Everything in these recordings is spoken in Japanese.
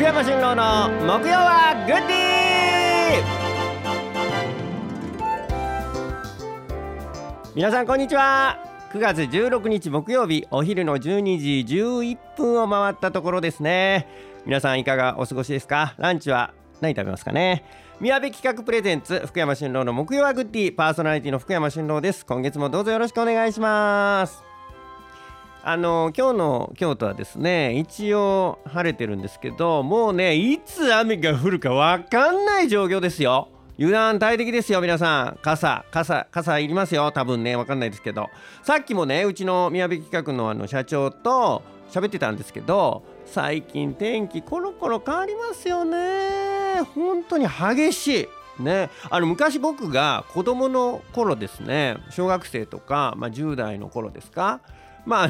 山俊郎の木曜はグッディ。皆さんこんにちは。9月16日木曜日、お昼の12時11分を回ったところですね。皆さんいかがお過ごしですか？ランチは何食べますかね？宮部企画プレゼンツ福山俊郎の木曜はグッディ、パーソナリティの福山俊郎です。今月もどうぞよろしくお願いします。今日の京都はですね、一応晴れてるんですけど、もうね、いつ雨が降るか分かんない状況ですよ。油断大敵ですよ。皆さん傘いりますよ。多分ね、分かんないですけど、さっきもね、うちの宮部企画の社長と喋ってたんですけど、最近天気コロコロ変わりますよね。本当に激しいね。昔僕が子供の頃ですね、小学生とか、10代の頃ですか、ま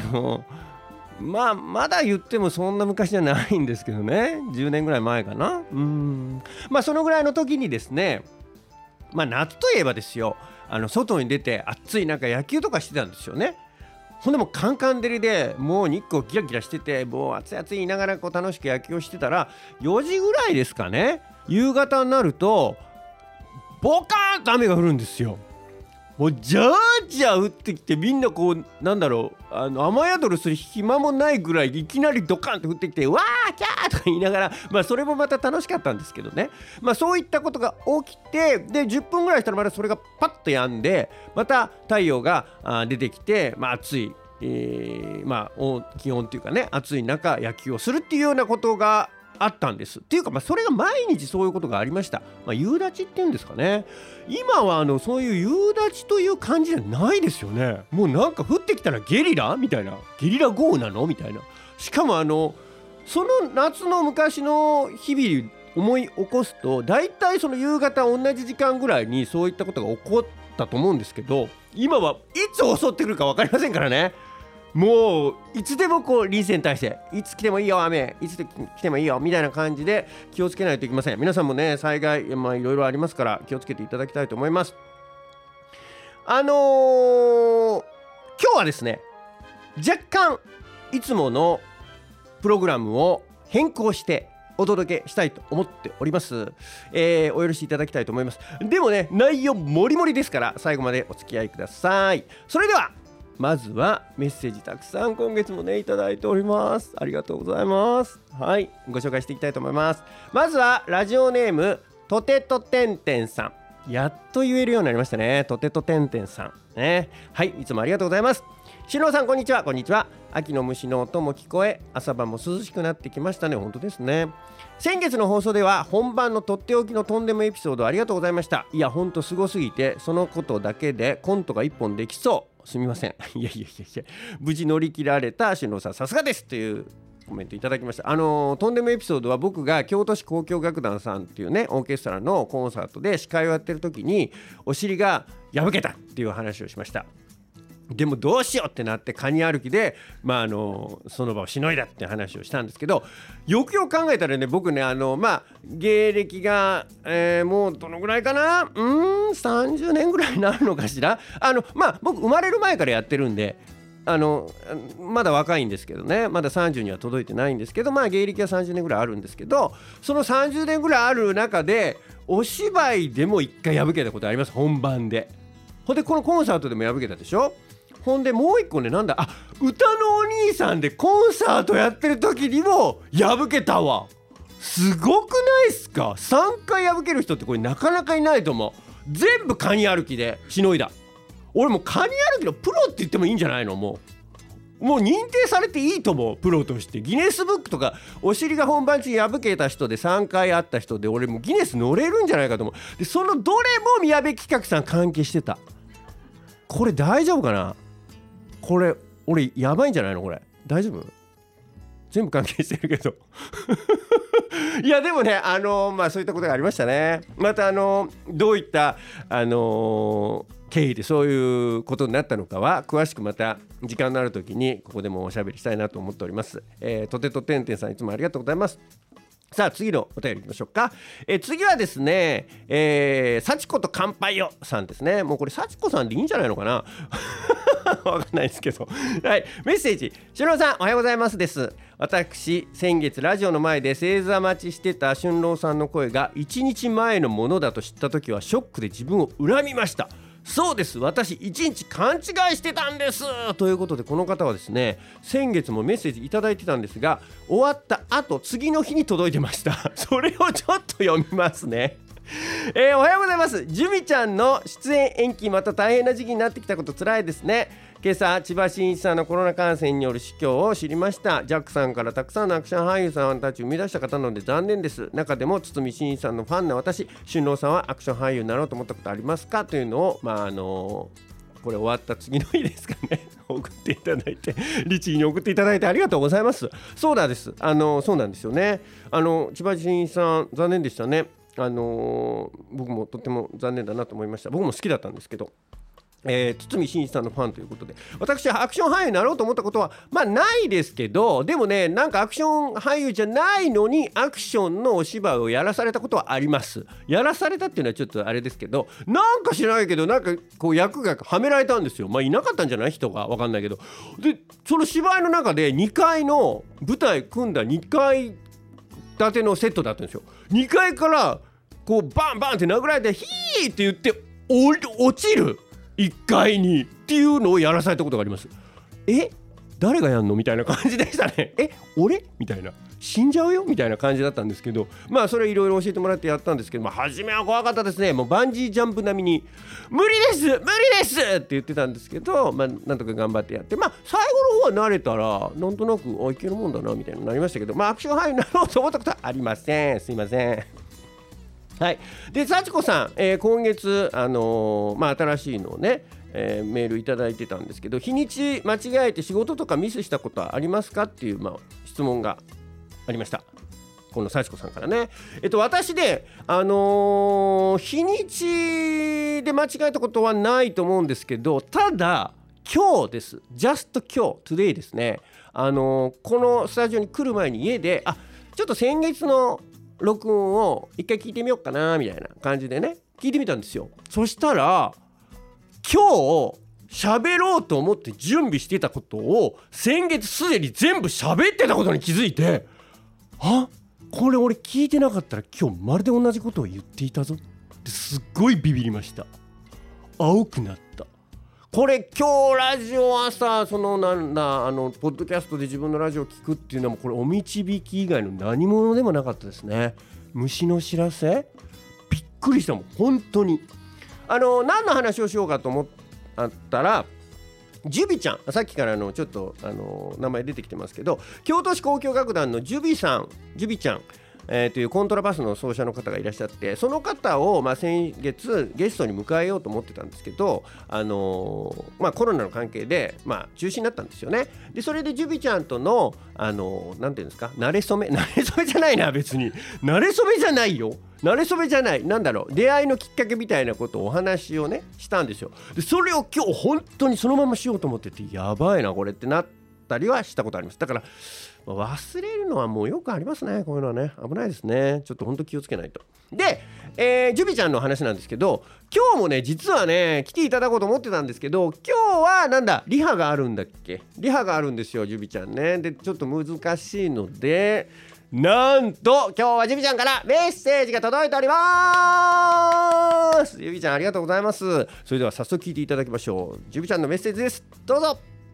だ言ってもそんな昔じゃないんですけどね、10年ぐらい前かな。そのぐらいの時にですね、夏といえばですよ、外に出て暑い中野球とかしてたんですよね。ほんでもカンカン照りで、もう日光ギラギラしてて、もう暑い暑い言いながら楽しく野球をしてたら、4時ぐらいですかね、夕方になるとボカーンと雨が降るんですよ。もうジャージャー降ってきて、みんな雨宿るする暇もないぐらいいきなりドカンと降ってきて、わーキャーとか言いながら、それもまた楽しかったんですけどね。そういったことが起きて、で10分ぐらいしたらまたそれがパッと止んで、また太陽が出てきて、暑い、気温というかね、暑い中野球をするっていうようなことがあったんですっていうか、それが毎日そういうことがありました。夕立っていうんですかね。今はそういう夕立という感じじゃないですよね。もうなんか降ってきたらゲリラみたいな、ゲリラ豪雨なのみたいな。しかもその夏の昔の日々思い起こすと、だいたいその夕方同じ時間ぐらいにそういったことが起こったと思うんですけど、今はいつ襲ってくるか分かりませんからね。もういつでも臨戦態勢、いつ来てもいいよ雨、いつ来てもいいよみたいな感じで気をつけないといけません。皆さんもね、災害いろいろありますから気をつけていただきたいと思います。今日はですね、若干いつものプログラムを変更してお届けしたいと思っております。お許しいただきたいと思います。でもね、内容もりもりですから、最後までお付き合いください。それではまずはメッセージたくさん今月もねいただいております。ありがとうございます。はい、ご紹介していきたいと思います。まずはラジオネームとてとてんてんさん、やっと言えるようになりましたね。とてとてんてんさんね。はい、いつもありがとうございます。しのさんこんにちは。こんにちは。秋の虫の音も聞こえ、朝晩も涼しくなってきましたね。本当ですね。先月の放送では本番のとっておきのとんでもエピソードありがとうございました。いや本当すごすぎて、そのことだけでコントが1本できそう。すみません。いや無事乗り切られたしのさん、さすがですというコメントいただきました。とんでもエピソードは、僕が京都市交響楽団さんっていうねオーケストラのコンサートで司会をやってる時にお尻が破けたっていう話をしました。でもどうしようってなって、カニ歩きで、その場をしのいだって話をしたんですけど、よくよく考えたらね、僕ね芸歴が、もうどのぐらいかな、30年ぐらいになるのかしら。僕生まれる前からやってるんで、まだ若いんですけどね、まだ30には届いてないんですけど、芸歴は30年ぐらいあるんですけど、その30年ぐらいある中でお芝居でも1回破けたことあります。本番で。ほんでこのコンサートでも破けたでしょ。ほんでもう一個ね、歌のお兄さんでコンサートやってる時にも破けたわ。すごくないっすか。3回破ける人ってこれなかなかいないと思う。全部カニ歩きでしのいだ。俺もうカニ歩きのプロって言ってもいいんじゃないの。もう認定されていいと思う。プロとしてギネスブックとか、お尻が本番中に破けた人で3回会った人で、俺もギネス乗れるんじゃないかと思う。でそのどれも宮部企画さん関係してた。これ大丈夫かな。これ俺やばいんじゃないの。これ大丈夫。全部関係してるけどいやでもね、そういったことがありましたね。またどういった経緯でそういうことになったのかは、詳しくまた時間のある時にここでもおしゃべりしたいなと思っております。とてとてんてんさん、いつもありがとうございます。さあ次のお便りいきましょうか。次はですね、幸子と乾杯よさんですね。もうこれ幸子さんでいいんじゃないのかなわかんないですけどはい、メッセージ。俊郎さんおはようございますです。私先月ラジオの前で正座待ちしてた俊郎さんの声が1日前のものだと知った時はショックで自分を恨みました。そうです、私1日勘違いしてたんですということで、この方はですね、先月もメッセージいただいてたんですが、終わった後次の日に届いてましたそれをちょっと読みますね。おはようございます。ジュミちゃんの出演延期、また大変な時期になってきたことつらいですね。今朝千葉真一さんのコロナ感染による死去を知りました。ジャックさんからたくさんのアクション俳優さんたちを生み出した方なので残念です。中でも堤真一さんのファンな私、俊郎さんはアクション俳優になろうと思ったことありますかというのを、これ終わった次の日ですかね送っていただいて、律儀に送っていただいてありがとうございます。そうなんです、そうなんですよね。千葉真一さん残念でしたね。僕もとっても残念だなと思いました。僕も好きだったんですけど、堤真一さんのファンということで、私はアクション俳優になろうと思ったことはないですけど、でもね、なんかアクション俳優じゃないのにアクションのお芝居をやらされたことはあります。やらされたっていうのはちょっとあれですけど、なんか知らないけど、なんかこう役がはめられたんですよ。いなかったんじゃない、人が分かんないけど。でその芝居の中で2階の舞台組んだ2階建てのセットだったんですよ。2階からこうバンバンって殴られてヒーって言って落ちる1階にっていうのをやらされたことがあります。誰がやんのみたいな感じでしたね。俺みたいな、死んじゃうよみたいな感じだったんですけど、それいろいろ教えてもらってやったんですけど、初めは怖かったですね。もうバンジージャンプ並みに無理ですって言ってたんですけど、なんとか頑張ってやって、最後の方は慣れたらなんとなくいけるもんだなみたいになりましたけど、アクション俳優になろうと思ったことはありません。すいません。はい、で幸子さん、今月、新しいのをね、メールいただいてたんですけど、日にち間違えて仕事とかミスしたことはありますかっていう、質問がありました。この幸子さんからね。私で、日にちで間違えたことはないと思うんですけど、ただ今日です。just 今日 today ですね。このスタジオに来る前に家でちょっと先月の録音を一回聞いてみようかなみたいな感じでね、聞いてみたんですよ。そしたら今日喋ろうと思って準備してたことを先月すでに全部喋ってたことに気づいて、これ俺聞いてなかったら今日まるで同じことを言っていたぞってすっごいビビりました。青くなった。これ今日ラジオはさ、ポッドキャストで自分のラジオを聞くっていうのも、これお導き以外の何者でもなかったですね。虫の知らせ、びっくりしたもん本当に。何の話をしようかと思ったら、ジュビちゃん、さっきからちょっと名前出てきてますけど、京都市交響楽団のジュビちゃん、というコントラバスの奏者の方がいらっしゃって、その方を、先月ゲストに迎えようと思ってたんですけど、コロナの関係で、中止になったんですよね。でそれでジュビちゃんとのなんていうんですか、慣れ初めじゃないな、別に慣れ初めじゃないよ、出会いのきっかけみたいなことをお話をねしたんですよ。でそれを今日本当にそのまましようと思ってて、やばいなこれってなったりはしたことあります。だから忘れるのはもうよくありますね。こういうのはね、危ないですね。ちょっと本当気をつけないと。で、ジュビちゃんの話なんですけど、今日もね実はね来ていただこうと思ってたんですけど、今日はリハがあるんだっけ。リハがあるんですよ、ジュビちゃんね。でちょっと難しいので、なんと今日はジュビちゃんからメッセージが届いております。ジュビちゃんありがとうございます。それでは早速聞いていただきましょう。ジュビちゃんのメッセージです。どうぞ。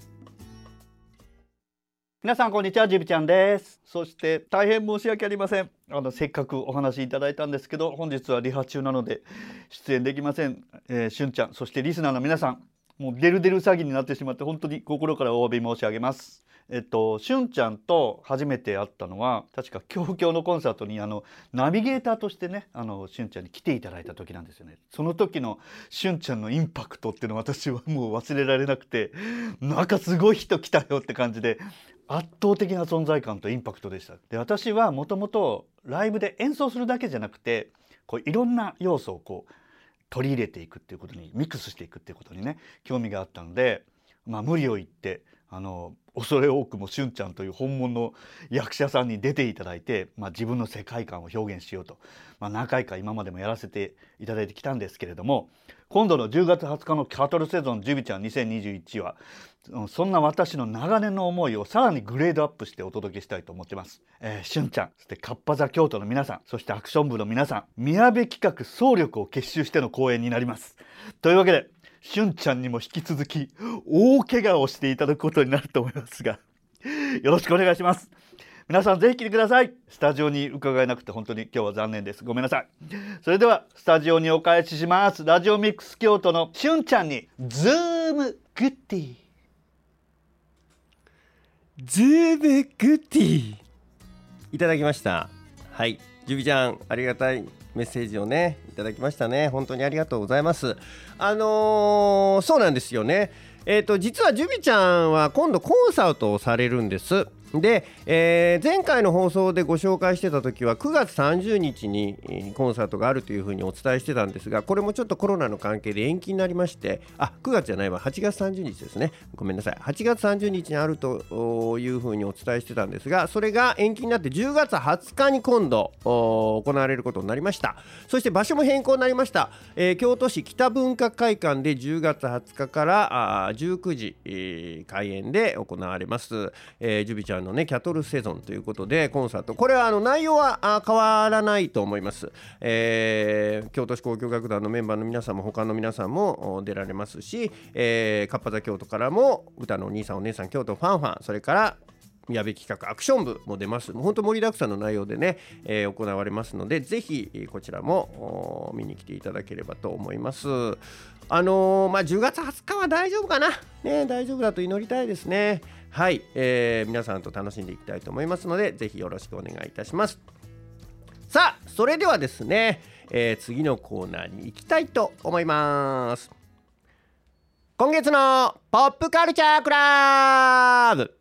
皆さんこんにちは、ジュビちゃんです。そして大変申し訳ありません。せっかくお話いただいたんですけど、本日はリハ中なので出演できません。しゅんちゃん、そしてリスナーの皆さん、もうデルデル詐欺になってしまって本当に心からお詫び申し上げます。しゅんちゃんと初めて会ったのは確か京京のコンサートにナビゲーターとしてねしゅんちゃんに来ていただいた時なんですよね。その時のしゅんちゃんのインパクトっていうのは私はもう忘れられなくて、なんかすごい人来たよって感じで圧倒的な存在感とインパクトでした。で私はもともとライブで演奏するだけじゃなくていろんな要素を取り入れていくっていうことに、ミックスしていくっていうことにね興味があったので、無理を言って恐れ多くもしゅんちゃんという本物の役者さんに出ていただいて、自分の世界観を表現しようと、何回か今までもやらせていただいてきたんですけれども、今度の10月20日のキャトルセゾンジュビちゃん2021はそんな私の長年の思いをさらにグレードアップしてお届けしたいと思ってます。しゅんちゃん、そしてカッパ座京都の皆さん、そしてアクション部の皆さん、宮部企画総力を結集しての公演になります。というわけでしゅんちゃんにも引き続き大怪我をしていただくことになると思いますがよろしくお願いします。皆さんぜひ来てください。スタジオに伺えなくて本当に今日は残念です。ごめんなさい。それではスタジオにお返しします。ラジオミックス京都のしゅんちゃんにズームグッディ。 ズームグッディいただきました。はい、ジュビちゃんありがたいメッセージをねいただきましたね。本当にありがとうございます。そうなんですよね。実はジュビちゃんは今度コンサートをされるんです。で、前回の放送でご紹介してた時は9月30日にコンサートがあるというふうにお伝えしてたんですが、これもちょっとコロナの関係で延期になりまして、9月じゃないわ、8月30日ですね、ごめんなさい、8月30日にあるというふうにお伝えしてたんですが、それが延期になって10月20日に今度行われることになりました。そして場所も変更になりました。京都市北文化会館で10月20日から19時、開演で行われます。ジュビちゃんのねキャトルセゾンということでコンサート、これは内容は変わらないと思います。京都市交響楽団のメンバーの皆さんも他の皆さんも出られますし、カッパ座京都からも歌のお兄さんお姉さん京都ファンファン、それから宮部企画アクション部も出ます。本当盛りだくさんの内容でね、行われますので、ぜひこちらも見に来ていただければと思います。10月20日は大丈夫かな、ね、大丈夫だと祈りたいですね。はい、皆さんと楽しんでいきたいと思いますので、ぜひよろしくお願いいたします。さあ、それではですね、次のコーナーに行きたいと思います。今月のポップカルチャークラブ。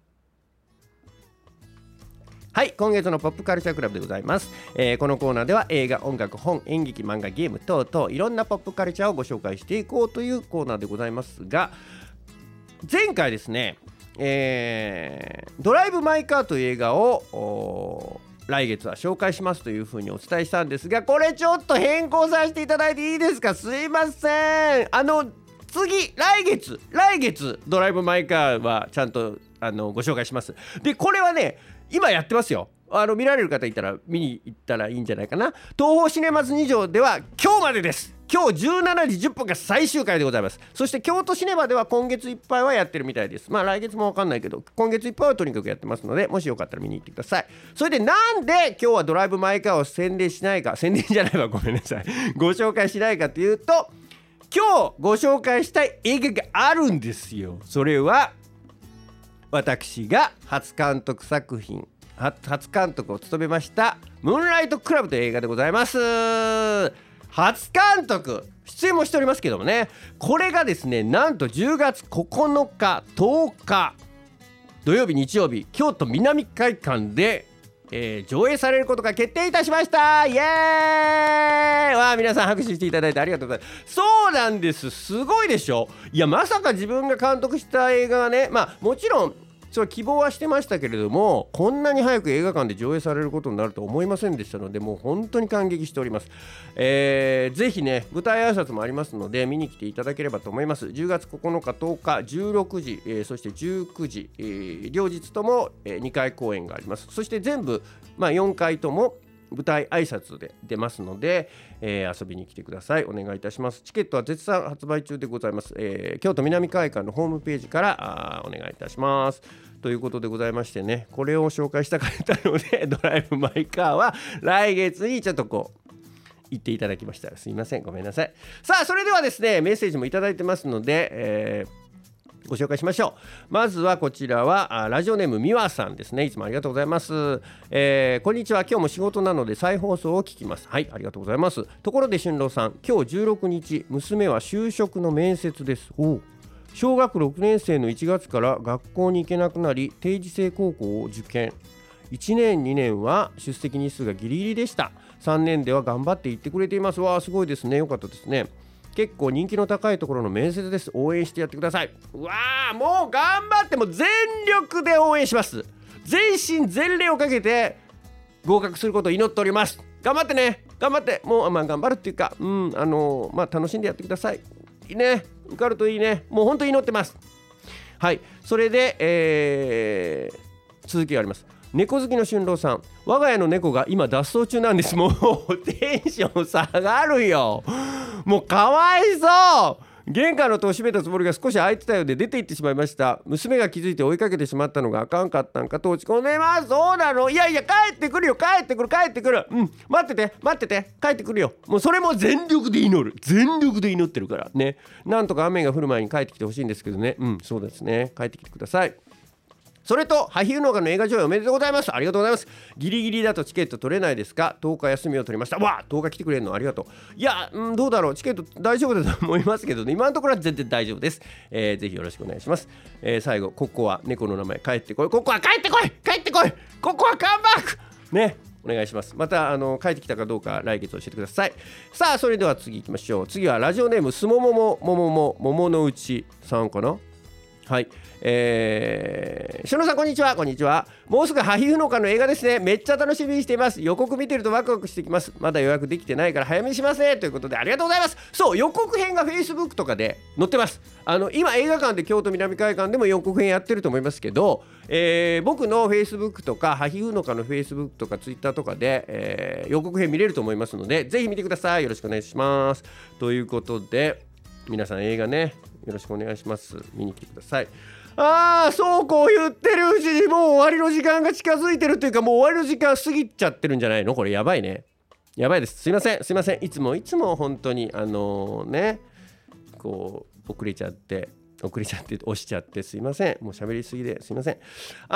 はい、今月のポップカルチャークラブでございます。このコーナーでは映画、音楽、本、演劇、漫画、ゲーム等々いろんなポップカルチャーをご紹介していこうというコーナーでございますが、前回ですね、ドライブ・マイ・カーという映画を来月は紹介しますというふうにお伝えしたんですが、これちょっと変更させていただいていいですか。すいません。来月ドライブ・マイ・カーはちゃんとご紹介します。でこれはね今やってますよ。見られる方いたら見に行ったらいいんじゃないかな。東宝シネマズ2条では今日までです。今日17時10分が最終回でございます。そして京都シネマでは今月いっぱいはやってるみたいです。来月も分かんないけど今月いっぱいはとにかくやってますので、もしよかったら見に行ってください。それでなんで今日はドライブ・マイ・カーを宣伝しないか、宣伝じゃないわごめんなさいご紹介しないかというと、今日ご紹介したい映画があるんですよ。それは私が初監督を務めましたムーンライトクラブという映画でございます。初監督出演もしておりますけどもね、これがですねなんと10月9日10日土曜日日曜日京都南会館で、上映されることが決定いたしました。イエーイ。皆さん拍手していただいてありがとうございます。そうなんです、すごいでしょ。いやまさか自分が監督した映画がね、もちろんそれは希望はしてましたけれども、こんなに早く映画館で上映されることになると思いませんでしたので、もう本当に感激しております。ぜひね舞台挨拶もありますので見に来ていただければと思います。10月9日10日16時、そして19時、両日とも、2回公演があります。そして全部、4回とも舞台挨拶で出ますので、遊びに来てください。お願いいたします。チケットは絶賛発売中でございます。京都南会館のホームページからお願いいたします。ということでございましてね、これを紹介したかったのでドライブ・マイ・カーは来月にちょっと言っていただきました。すいません、ごめんなさい。さあそれではですねメッセージもいただいてますので、ご紹介しましょう。まずはこちらはラジオネームみわさんですね。いつもありがとうございます。こんにちは。今日も仕事なので再放送を聞きます。はい、ありがとうございます。ところで俊郎さん、今日16日娘は就職の面接です。小学6年生の1月から学校に行けなくなり定時制高校を受験。1年2年は出席日数がギリギリでした。3年では頑張って行ってくれています。すごいですね。よかったですね。 結構人気の高いところの面接です。応援してやってください。うわー、もう頑張って、もう全力で応援します。全身全霊をかけて合格することを祈っております。頑張ってね、頑張って、もう頑張るっていうか、楽しんでやってください。いいね、受かるといいね。もう本当に祈ってます。はい、それで、続きがあります。猫好きの春郎さん、我が家の猫が今脱走中なんです。もうテンション下がるよ。もうかわいそう。玄関の戸を閉めたつもりが少し開いてたようで出て行ってしまいました。娘が気づいて追いかけてしまったのがあかんかったんかと落ち込んでます。そうなの。いやいや、帰ってくるよ、帰ってくる。待ってて、帰ってくるよ。もうそれも全力で祈ってるからね。なんとか雨が降る前に帰ってきてほしいんですけどね。そうですね、帰ってきてください。それと、ハヒウノガの映画上映おめでとうございます。ありがとうございます。ギリギリだとチケット取れないですか？10日休みを取りました。わあ、10日来てくれるのありがとう。いや、どうだろう、チケット大丈夫だと思いますけどね、今のところは全然大丈夫です。ぜひよろしくお願いします。最後、ココア、猫の名前、帰ってこい。ココア、帰ってこい。ココア、カムバックね、お願いします。また帰ってきたかどうか来月教えてください。さあ、それでは次行きましょう。次はラジオネームすもももももも桃の内さんかな。はい、しのさん、こんにちは。もうすぐハヒフノカの映画ですね。めっちゃ楽しみにしています。予告見てるとワクワクしてきます。まだ予約できてないから早めにしますね、ということでありがとうございます。そう、予告編が Facebook とかで載ってます。今映画館で京都南海岸でも予告編やってると思いますけど、僕の Facebook とかハヒフノカの Facebook とか Twitter とかで、予告編見れると思いますので、ぜひ見てください。よろしくお願いします。ということで皆さん、映画ね、よろしくお願いします。見に来てください。そうこう言ってるうちにもう終わりの時間が近づいてるというか、もう終わりの時間過ぎちゃってるんじゃないの？これやばいね。やばいです。すいません。いつも本当にこう遅れちゃって押しちゃってすいません。もう喋りすぎですいません。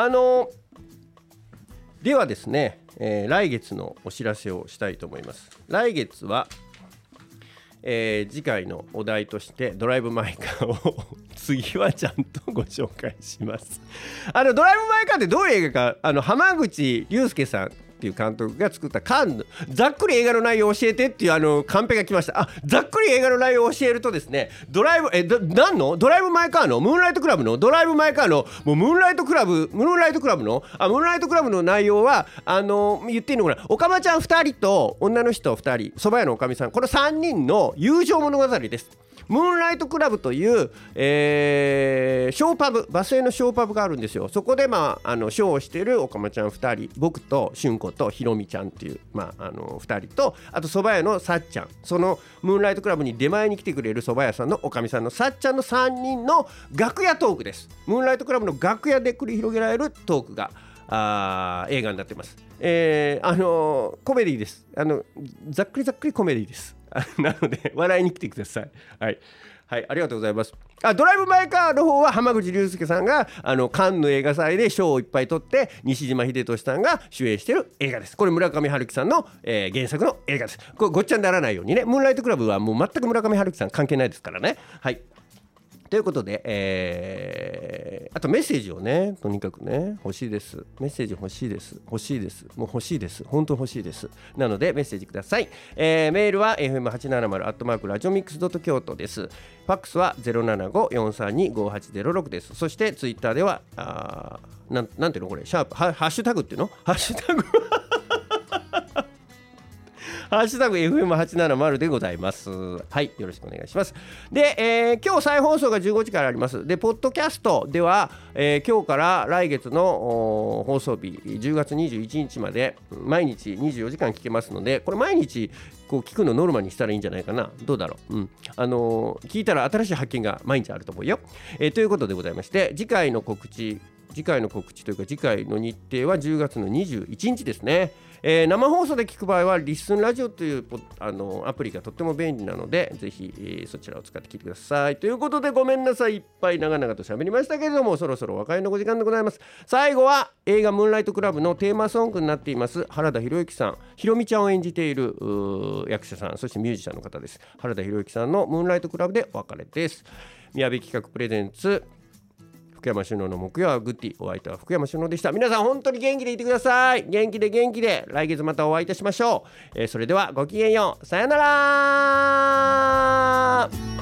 ではですね、来月のお知らせをしたいと思います。来月は次回のお題としてドライブ・マイ・カーを次はちゃんとご紹介します。ドライブ・マイ・カーってどういう映画か、浜口竜介さんっていう監督が作ったカンヌ、ざっくり映画の内容を教えてっていうカンペが来ました。ざっくり映画の内容を教えるとですね、ドライブマイカーのムーンライトクラブのドライブマイカーのもうムーンライトクラブの内容は言っていいのかな、おかまちゃん2人と女の人2人、蕎麦屋のおかみさん、この3人の友情物語です。ムーンライトクラブという、ショーパブ、バスへのショーパブがあるんですよ。そこでショーをしているおかまちゃん2人、僕と俊子とひろみちゃんっていう、2人と、あと蕎麦屋のさっちゃん、そのムーンライトクラブに出前に来てくれる蕎麦屋さんのおかみさんのさっちゃんの3人の楽屋トークです。ムーンライトクラブの楽屋で繰り広げられるトークが映画になってます。コメディです。ざっくりコメディですなので笑いに来てください。はい、ありがとうございます。ドライブ・マイ・カーの方は浜口竜介さんがカンヌ映画祭で賞をいっぱい取って西島秀俊さんが主演している映画です。これ村上春樹さんの、原作の映画です。これごっちゃにならないようにね。ムーンライトクラブはもう全く村上春樹さん関係ないですからね。はい、ということで、あとメッセージをね、とにかくね、欲しいです。メッセージ欲しいです。もう欲しいです。本当欲しいです。なのでメッセージください。メールは fm870@radiomix.kyoto です。ファックスは 075-432-5806 です。そしてツイッターではなんていうのこれ、シャープハッシュタグっていうの？ハッシュタグハッシュタグ FM870 でございます。はい、よろしくお願いします。で、今日再放送が15時からあります。で、ポッドキャストでは、今日から来月の放送日10月21日まで毎日24時間聞けますので、これ毎日こう聞くのノルマにしたらいいんじゃないかな。どうだろう。聞いたら新しい発見が毎日あると思うよ。ということでございまして、次回の告知というか次回の日程は10月の21日ですね。生放送で聞く場合はリッスンラジオというアプリがとっても便利なので、ぜひ、そちらを使って聞いてください。ということでごめんなさい、いっぱい長々と喋りましたけれども、そろそろお別れのご時間でございます。最後は映画ムーンライトクラブのテーマソングになっています原田博之さん、ひろみちゃんを演じている役者さん、そしてミュージシャンの方です。原田博之さんのムーンライトクラブでお別れです。宮部企画プレゼンツ福山俊郎の木曜はグッディ、お相手は福山俊郎でした。皆さん本当に元気でいてください。元気で来月またお会いいたしましょう。それではごきげんよう、さよなら。